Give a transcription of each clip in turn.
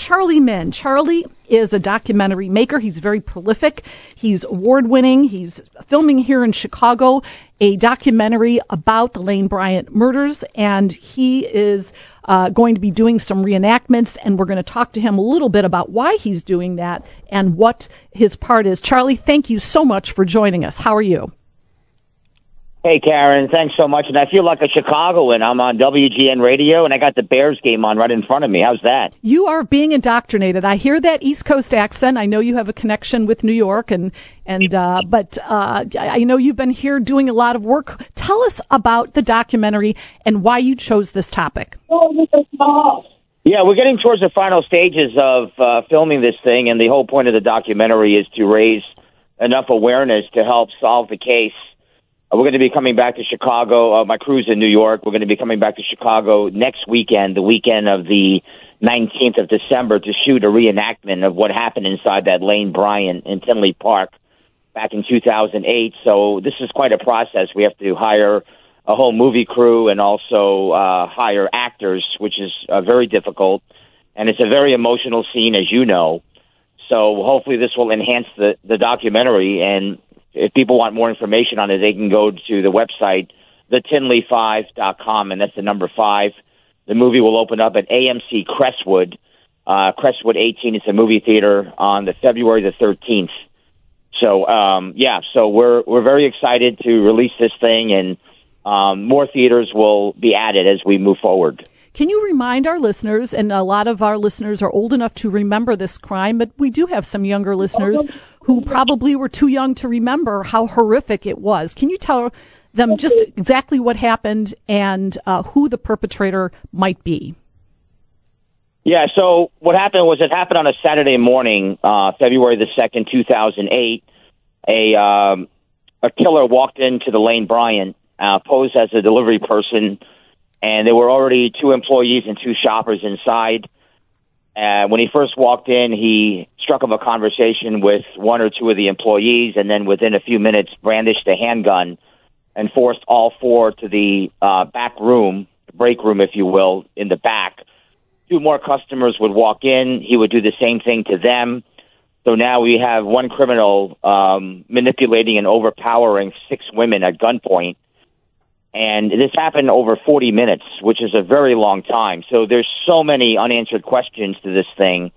Charlie Min. Charlie is a documentary maker. He's very prolific. He's award-winning. He's filming here in Chicago a documentary about the Lane Bryant murders, and he is going to be doing some reenactments, and we're going to talk to him a little bit about why he's doing that and what his part is. Charlie, thank you so much for joining us. How are you? Hey, Karen, thanks so much. And I feel like a Chicagoan. I'm on WGN radio, and I got the Bears game on right in front of me. How's that? You are being indoctrinated. I hear that East Coast accent. I know you have a connection with New York, but I know you've been here doing a lot of work. Tell us about the documentary and why you chose this topic. Yeah, we're getting towards the final stages of filming this thing, and the whole point of the documentary is to raise enough awareness to help solve the case. We're going to be coming back to Chicago. My crew's in New York. We're going to be coming back to Chicago next weekend, the weekend of the 19th of December, to shoot a reenactment of what happened inside that Lane Bryant in Tinley Park back in 2008. So this is quite a process. We have to hire a whole movie crew and also hire actors, which is very difficult. And it's a very emotional scene, as you know. So hopefully this will enhance the documentary, and if people want more information on it, they can go to the website, thetinley5.com, and that's the number 5. The movie will open up at AMC Crestwood, Crestwood 18. It's a movie theater on the February the 13th. So, so we're very excited to release this thing, and more theaters will be added as we move forward. Can you remind our listeners, and a lot of our listeners are old enough to remember this crime, but we do have some younger listeners who probably were too young to remember how horrific it was. Can you tell them just exactly what happened and who the perpetrator might be? Yeah, so what happened was it happened on a Saturday morning, February the 2nd, 2008. A killer walked into the Lane Bryant, posed as a delivery person, and there were already 2 employees and 2 shoppers inside. When he first walked in, he struck up a conversation with 1 or 2 of the employees, and then within a few minutes brandished a handgun and forced all 4 to the back room, break room, if you will, in the back. 2 more customers would walk in. He would do the same thing to them. So now we have one criminal manipulating and overpowering 6 women at gunpoint. And this happened over 40 minutes, which is a very long time. So there's so many unanswered questions to this thing.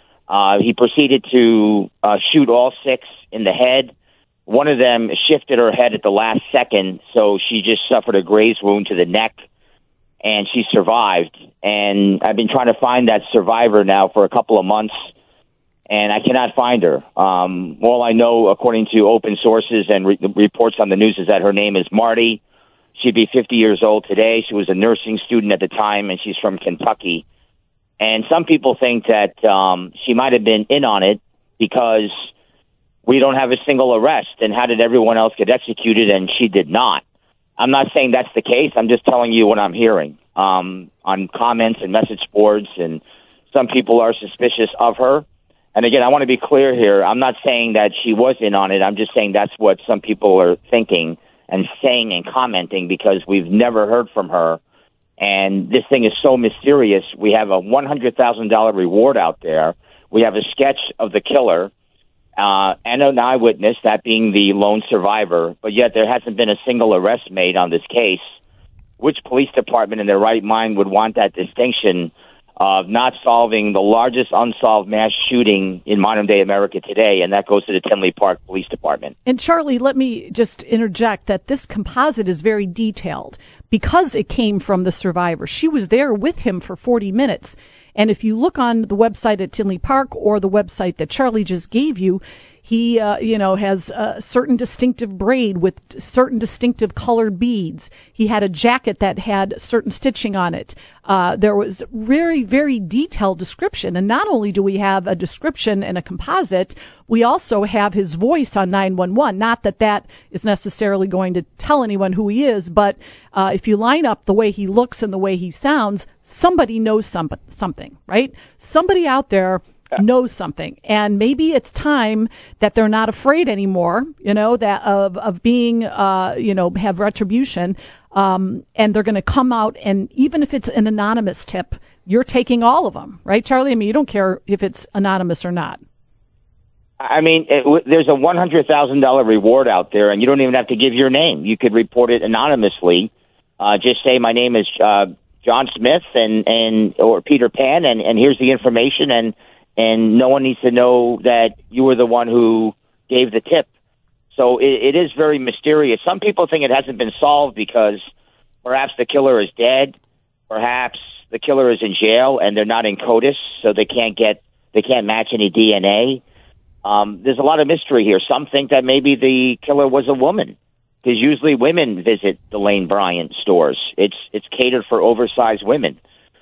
He proceeded to shoot all 6 in the head. One of them shifted her head at the last second, so she just suffered a graze wound to the neck, and she survived. And I've been trying to find that survivor now for a couple of months, and I cannot find her. All I know, according to open sources and reports on the news, is that her name is Marty. She'd be 50 years old today. She was a nursing student at the time, and she's from Kentucky. And some people think that she might have been in on it because we don't have a single arrest. And how did everyone else get executed and she did not? I'm not saying that's the case. I'm just telling you what I'm hearing on comments and message boards. And some people are suspicious of her. And again, I want to be clear here. I'm not saying that she was in on it. I'm just saying that's what some people are thinking and saying and commenting, because we've never heard from her. And this thing is so mysterious. We have a $100,000 reward out there. We have a sketch of the killer and an eyewitness, that being the lone survivor. But yet there hasn't been a single arrest made on this case. Which police department in their right mind would want that distinction of not solving the largest unsolved mass shooting in modern-day America today, and that goes to the Tinley Park Police Department. And, Charlie, let me just interject that this composite is very detailed because it came from the survivor. She was there with him for 40 minutes. And if you look on the website at Tinley Park or the website that Charlie just gave you, he, has a certain distinctive braid with certain distinctive colored beads. He had a jacket that had certain stitching on it. There was very, very detailed description. And not only do we have a description and a composite, we also have his voice on 911. Not that that is necessarily going to tell anyone who he is, but if you line up the way he looks and the way he sounds, somebody knows something, right? Somebody out there knows something, and maybe it's time that they're not afraid anymore, that of being, have retribution, and they're going to come out, and even if it's an anonymous tip, you're taking all of them, right, Charlie? I mean, you don't care if it's anonymous or not. I mean, there's a $100,000 reward out there, and you don't even have to give your name. You could report it anonymously. Just say my name is John Smith or Peter Pan, and here's the information, and no one needs to know that you were the one who gave the tip. So it is very mysterious. Some people think it hasn't been solved because perhaps the killer is dead, perhaps the killer is in jail and they're not in CODIS, so they can't match any DNA. There's a lot of mystery here. Some think that maybe the killer was a woman, because usually women visit the Lane Bryant stores. It's catered for oversized women.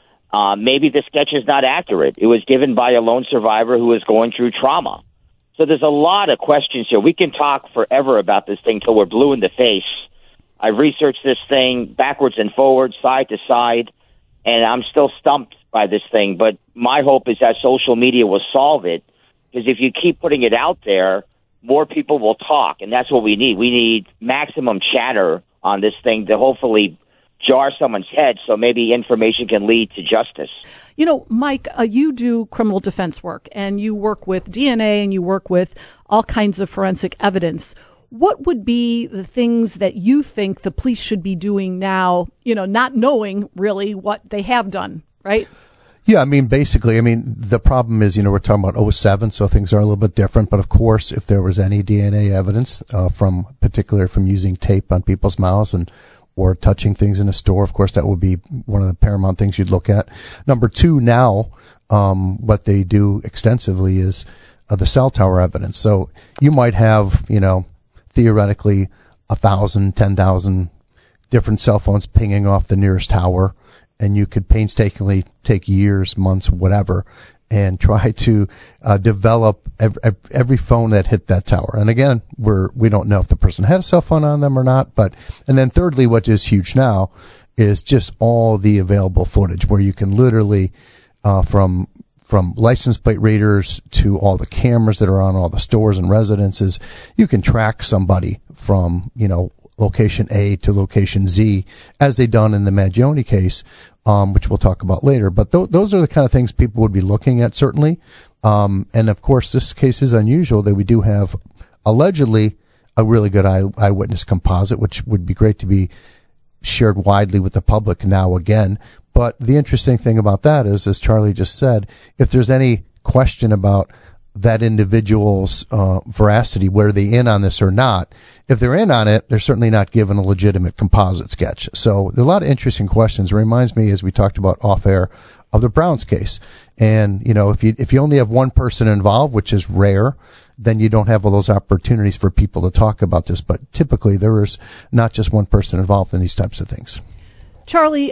Maybe the sketch is not accurate. It was given by a lone survivor who was going through trauma. So there's a lot of questions here. We can talk forever about this thing till we're blue in the face. I've researched this thing backwards and forwards, side to side, and I'm still stumped by this thing. But my hope is that social media will solve it, because if you keep putting it out there, more people will talk, and that's what we need. We need maximum chatter on this thing to hopefully jar someone's head so maybe information can lead to justice. You know, Mike, you do criminal defense work, and you work with DNA, and you work with all kinds of forensic evidence. What would be the things that you think the police should be doing now, you know, not knowing really what they have done, right? Yeah, I mean, basically, the problem is, we're talking about '07, so things are a little bit different. But of course, if there was any DNA evidence particularly from using tape on people's mouths or touching things in a store, of course, that would be one of the paramount things you'd look at. Number two, now, what they do extensively is the cell tower evidence. So you might have, theoretically 1,000, 10,000 different cell phones pinging off the nearest tower, and you could painstakingly take years, months, whatever, and try to develop every phone that hit that tower. And again, we don't know if the person had a cell phone on them or not. And then thirdly, what is huge now is just all the available footage, where you can literally from license plate readers to all the cameras that are on all the stores and residences, you can track somebody from location A to location Z, as they done in the Maggioni case, which we'll talk about later. But those are the kind of things people would be looking at, certainly. And, of course, this case is unusual that we do have, allegedly, a really good eyewitness composite, which would be great to be shared widely with the public now again. But the interesting thing about that is, as Charlie just said, if there's any question about that individual's veracity, whether they're in on this or not. If they're in on it, they're certainly not given a legitimate composite sketch. So there are a lot of interesting questions. It reminds me, as we talked about off air, of the Browns case. And, if you only have one person involved, which is rare, then you don't have all those opportunities for people to talk about this. But typically there is not just one person involved in these types of things. Charlie,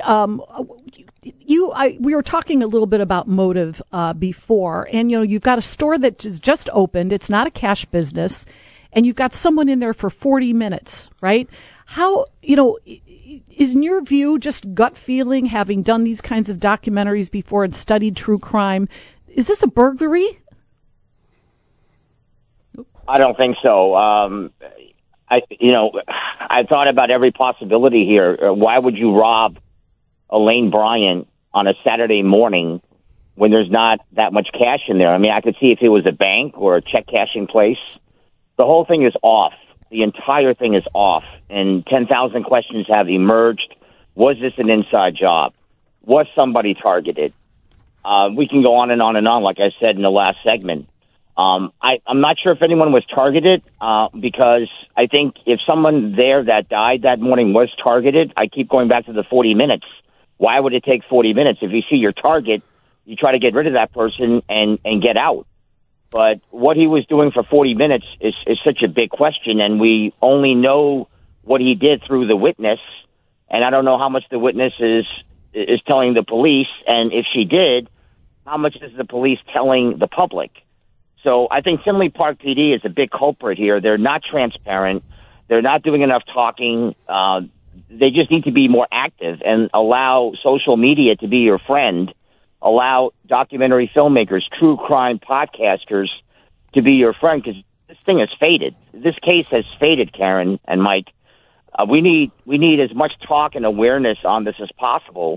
we were talking a little bit about motive before, and you've got a store that is just opened. It's not a cash business, and you've got someone in there for 40 minutes, right? How, is in your view, just gut feeling, having done these kinds of documentaries before and studied true crime, is this a burglary? I don't think so. I thought about every possibility here. Why would you rob Lane Bryant on a Saturday morning when there's not that much cash in there? I mean, I could see if it was a bank or a check cashing place. The whole thing is off. The entire thing is off. And 10,000 questions have emerged. Was this an inside job? Was somebody targeted? We can go on and on and on, like I said in the last segment. I'm not sure if anyone was targeted, because I think if someone there that died that morning was targeted, I keep going back to the 40 minutes. Why would it take 40 minutes? If you see your target, you try to get rid of that person and get out. But what he was doing for 40 minutes is such a big question, and we only know what he did through the witness, and I don't know how much the witness is telling the police, and if she did, how much is the police telling the public? So I think Tinley Park PD is a big culprit here. They're not transparent. They're not doing enough talking. They just need to be more active and allow social media to be your friend. Allow documentary filmmakers, true crime podcasters to be your friend, because this thing has faded. This case has faded, Karen and Mike. We need as much talk and awareness on this as possible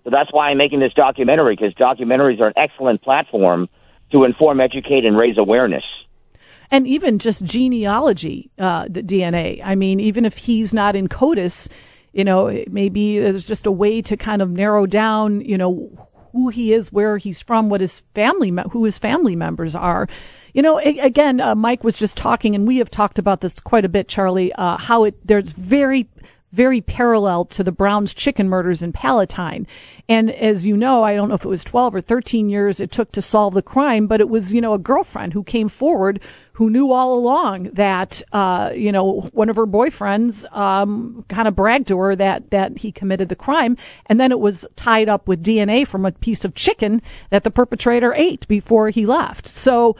So that's why I'm making this documentary, because documentaries are an excellent platform to inform, educate, and raise awareness. And even just genealogy, the DNA. I mean, even if he's not in CODIS, maybe there's just a way to kind of narrow down, who he is, where he's from, who his family members are. Again, Mike was just talking, and we have talked about this quite a bit, Charlie, how there's very, very parallel to the Brown's chicken murders in Palatine. And as you know, I don't know if it was 12 or 13 years it took to solve the crime, but it was, a girlfriend who came forward who knew all along that, one of her boyfriends kind of bragged to her that he committed the crime. And then it was tied up with DNA from a piece of chicken that the perpetrator ate before he left. So,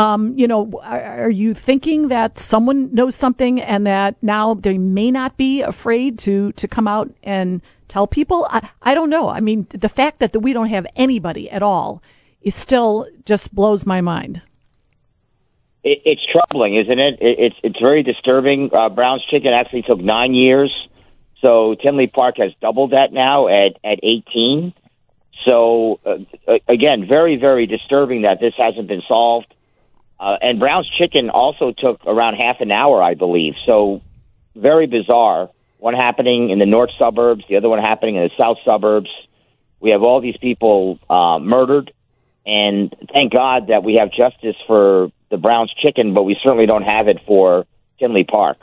are you thinking that someone knows something and that now they may not be afraid to come out and tell people? I don't know. I mean, the fact that we don't have anybody at all is still just blows my mind. It's troubling, isn't it? It's very disturbing. Brown's Chicken actually took 9 years. So Tinley Park has doubled that now at 18. So, again, very, very disturbing that this hasn't been solved. And Brown's Chicken also took around half an hour, I believe. So very bizarre. One happening in the north suburbs, the other one happening in the south suburbs. We have all these people murdered. And thank God that we have justice for the Brown's Chicken, but we certainly don't have it for Tinley Park.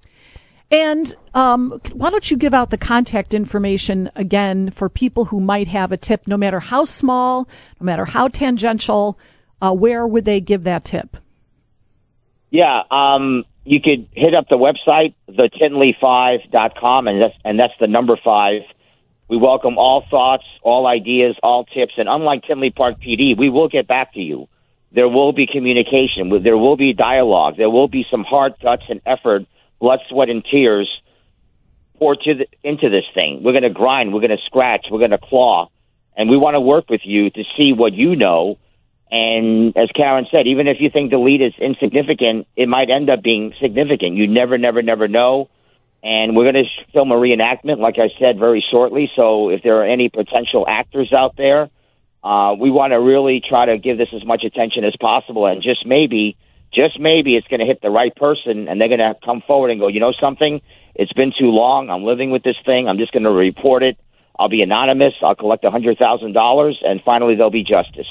And why don't you give out the contact information again for people who might have a tip, no matter how small, no matter how tangential. Where would they give that tip? Yeah, you could hit up the website, thetinley5.com, and that's the number 5. We welcome all thoughts, all ideas, all tips, and unlike Tinley Park PD, we will get back to you. There will be communication. There will be dialogue. There will be some hard guts and effort, blood, sweat, and tears poured into this thing. We're going to grind. We're going to scratch. We're going to claw. And we want to work with you to see what you know. And as Karen said, even if you think the lead is insignificant, it might end up being significant. You never know. And we're going to film a reenactment, like I said, very shortly. So if there are any potential actors out there, we want to really try to give this as much attention as possible. And just maybe it's going to hit the right person, and they're going to come forward and go, you know something? It's been too long. I'm living with this thing. I'm just going to report it. I'll be anonymous. I'll collect $100,000, and finally there'll be justice.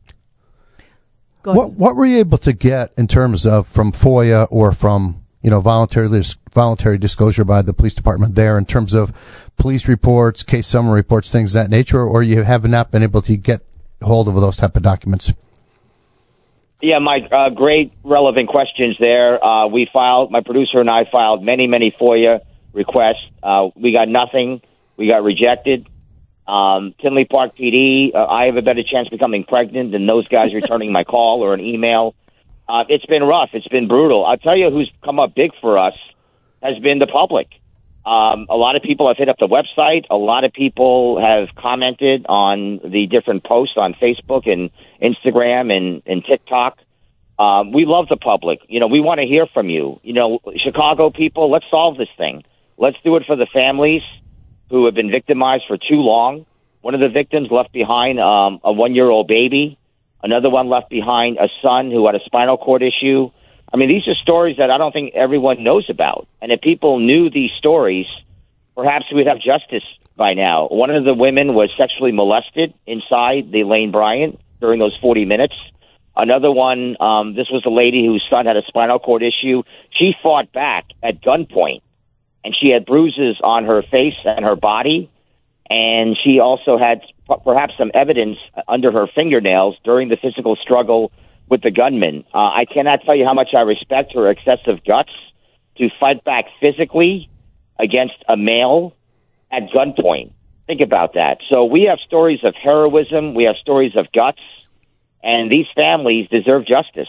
What were you able to get in terms of from FOIA or from voluntary disclosure by the police department there in terms of police reports, case summary reports, things of that nature, or you have not been able to get hold of those type of documents? Yeah, Mike, great relevant questions there. My producer and I filed many FOIA requests. We got nothing. We got rejected. Tinley Park PD, I have a better chance of becoming pregnant than those guys returning my call or an email. It's been rough. It's been brutal. I'll tell you who's come up big for us has been the public. A lot of people have hit up the website. A lot of people have commented on the different posts on Facebook and Instagram and TikTok. We love the public. We want to hear from you. Chicago people, let's solve this thing. Let's do it for the families who have been victimized for too long. One of the victims left behind a 1-year-old baby. Another one left behind a son who had a spinal cord issue. I mean, these are stories that I don't think everyone knows about. And if people knew these stories, perhaps we'd have justice by now. One of the women was sexually molested inside the Lane Bryant during those 40 minutes. Another one, this was a lady whose son had a spinal cord issue. She fought back at gunpoint, and she had bruises on her face and her body. And she also had perhaps some evidence under her fingernails during the physical struggle with the gunman. I cannot tell you how much I respect her excessive guts to fight back physically against a male at gunpoint. Think about that. So we have stories of heroism. We have stories of guts. And these families deserve justice.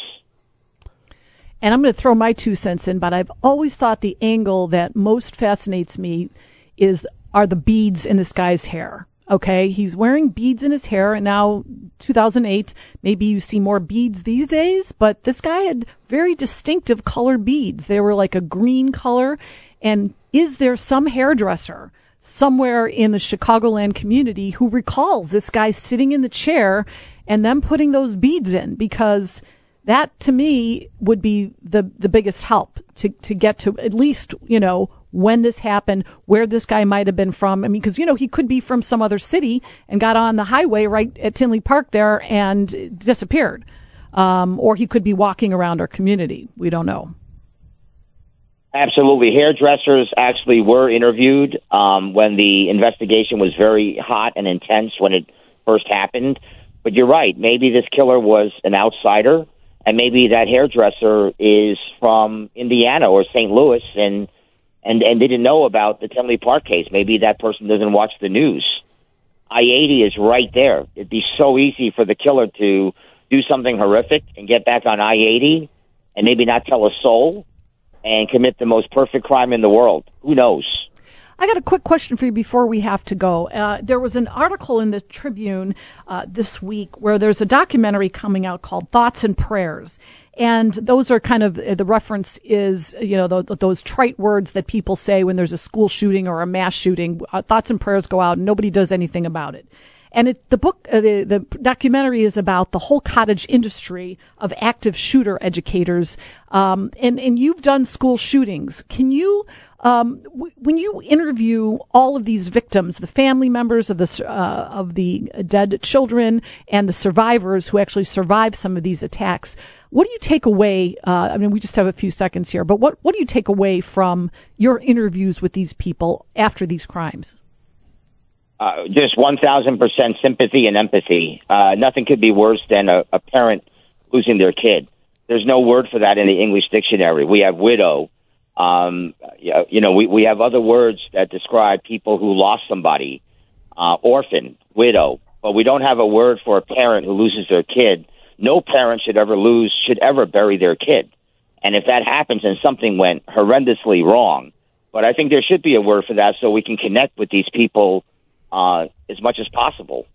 And I'm going to throw my 2 cents in, but I've always thought the angle that most fascinates me are the beads in this guy's hair. Okay, he's wearing beads in his hair, and now 2008, maybe you see more beads these days, but this guy had very distinctive colored beads. They were like a green color. And is there some hairdresser, somewhere in the Chicagoland community who recalls this guy sitting in the chair and them putting those beads in, because that, to me, would be the biggest help to get to at least, when this happened, where this guy might have been from. I mean, because, he could be from some other city and got on the highway right at Tinley Park there and disappeared. Or he could be walking around our community. We don't know. Absolutely. Hairdressers actually were interviewed when the investigation was very hot and intense when it first happened. But you're right. Maybe this killer was an outsider, and maybe that hairdresser is from Indiana or St. Louis and didn't know about the Tinley Park case. Maybe that person doesn't watch the news. I-80 is right there. It'd be so easy for the killer to do something horrific and get back on I-80 and maybe not tell a soul and commit the most perfect crime in the world. Who knows? I got a quick question for you before we have to go. There was an article in the Tribune this week where there's a documentary coming out called Thoughts and Prayers. And those are kind of, the reference is, those trite words that people say when there's a school shooting or a mass shooting. Thoughts and prayers go out and nobody does anything about it. And the documentary is about the whole cottage industry of active shooter educators. And you've done school shootings. Can you, when you interview all of these victims, the family members of the dead children and the survivors who actually survived some of these attacks, what do you take away? We just have a few seconds here, but what do you take away from your interviews with these people after these crimes? Just 1,000% sympathy and empathy. Nothing could be worse than a parent losing their kid. There's no word for that in the English dictionary. We have widow. We have other words that describe people who lost somebody, orphan, widow. But we don't have a word for a parent who loses their kid. No parent should ever bury their kid. And if that happens and something went horrendously wrong, but I think there should be a word for that so we can connect with these people as much as possible.